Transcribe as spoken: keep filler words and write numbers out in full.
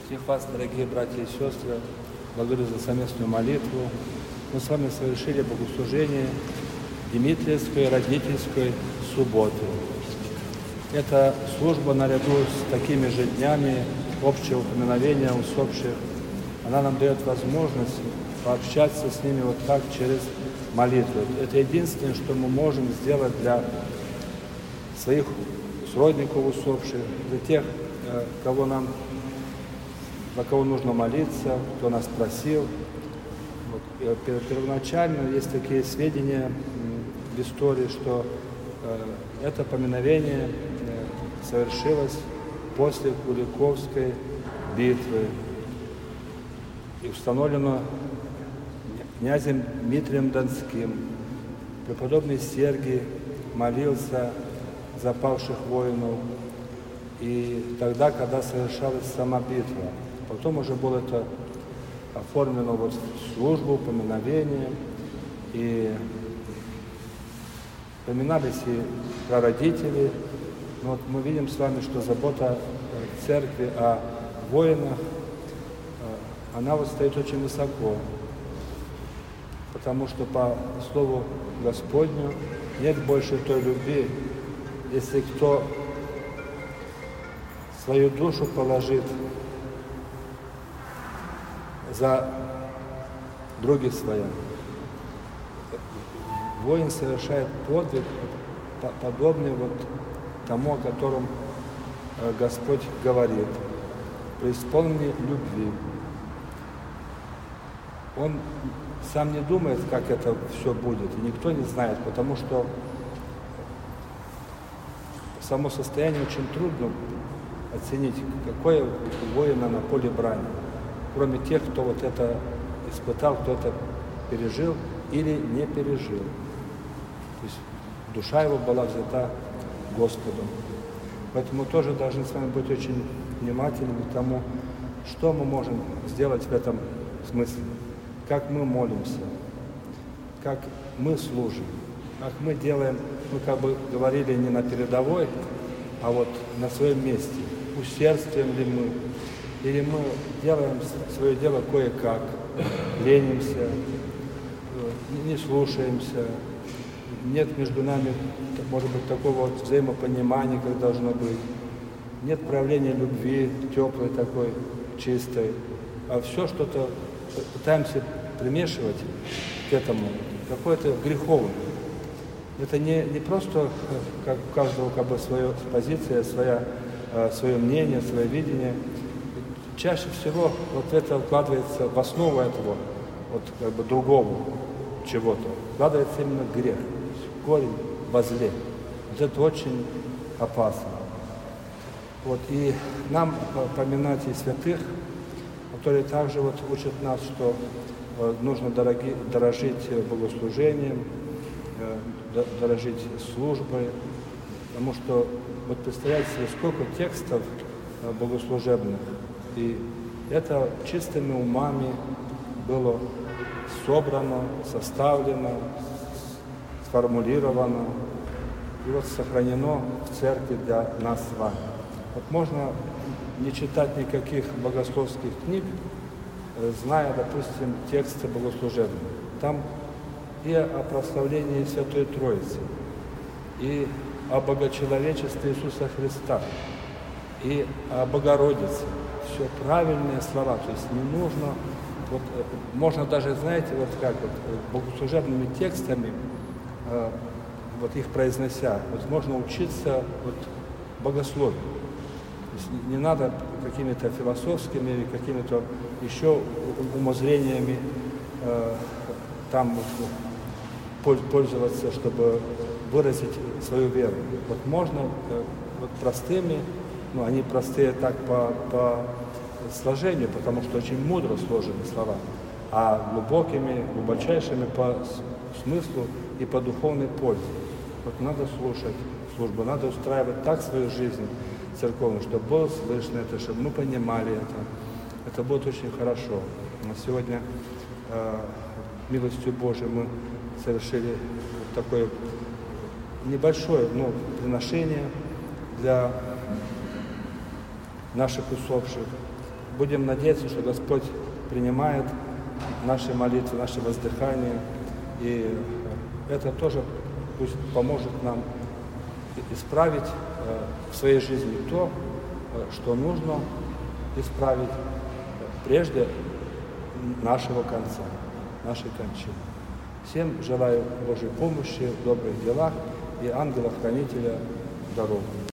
Всех вас, дорогие братья и сестры, благодарю за совместную молитву. Мы с вами совершили богослужение Димитриевской родительской субботы. Эта служба, наряду с такими же днями общего упоминовения усопших, она нам дает возможность пообщаться с ними вот так через молитву. Это единственное, что мы можем сделать для своих сродников усопших, для тех, кого нам, за кого нужно молиться, кто нас просил. Вот. Первоначально есть такие сведения в истории, что это поминовение совершилось после Куликовской битвы и установлено князем Дмитрием Донским. Преподобный Сергий молился за павших воинов и тогда, когда совершалась сама битва. Потом уже было это оформлено вот в службу, поминовение, и поминались и прародители. Но вот мы видим с вами, что забота церкви о воинах, она вот стоит очень высоко, потому что по слову Господню нет больше той любви, если кто свою душу положит за други свои. Воин совершает подвиг, подобный вот тому, о котором Господь говорит, преисполненный любви. Он сам не думает, как это все будет, и никто не знает, потому что само состояние очень трудно оценить, какое у воина на поле брани, кроме тех, кто вот это испытал, кто это пережил или не пережил. То есть душа его была взята Господом. Поэтому мы тоже должны с вами быть очень внимательными к тому, что мы можем сделать в этом смысле, как мы молимся, как мы служим, как мы делаем, мы как бы говорили не на передовой, а вот на своем месте. Усердствуем ли мы, или мы делаем свое дело кое-как, ленимся, не слушаемся, нет между нами, может быть, такого вот взаимопонимания, как должно быть, нет проявления любви, теплой такой, чистой, а все что-то пытаемся примешивать к этому, какое-то греховное. Это не, не просто, как у каждого как бы своя позиция, своя, свое мнение, свое видение. Чаще всего вот это вкладывается в основу этого, вот как бы другого чего-то, вкладывается именно грех, корень во зле. Вот это очень опасно. Вот, и нам поминать и святых, которые также вот учат нас, что нужно дороги, дорожить богослужением, дорожить службой, потому что, вот представляете себе, сколько текстов богослужебных, и это чистыми умами было собрано, составлено, сформулировано и вот сохранено в церкви для нас с вами. Вот можно не читать никаких богословских книг, зная, допустим, тексты богослужебные. Там и о прославлении Святой Троицы, и о Богочеловечестве Иисуса Христа, и о Богородице. Все правильные слова, то есть не нужно, вот, можно даже, знаете, вот как вот, богослужебными текстами, э, вот их произнося, вот можно учиться вот, богословию. То есть не, не надо какими-то философскими или какими-то еще умозрениями э, там вот, вот, пользоваться, чтобы выразить свою веру. Вот можно э, вот простыми, ну они простые так по, по сложению, потому что очень мудро сложены слова, а глубокими, глубочайшими по смыслу и по духовной пользе. Вот надо слушать службу, надо устраивать так свою жизнь церковную, чтобы было слышно это, чтобы мы понимали это. Это будет очень хорошо. Но сегодня э, милостью Божией мы совершили такое небольшое, ну, приношение для наших усопших. будем надеяться, что Господь принимает наши молитвы, наши воздыхания, и это тоже пусть поможет нам исправить в своей жизни то, что нужно исправить прежде нашего конца, нашей кончины. Всем желаю Божьей помощи в добрых делах и ангела-хранителя дорогу.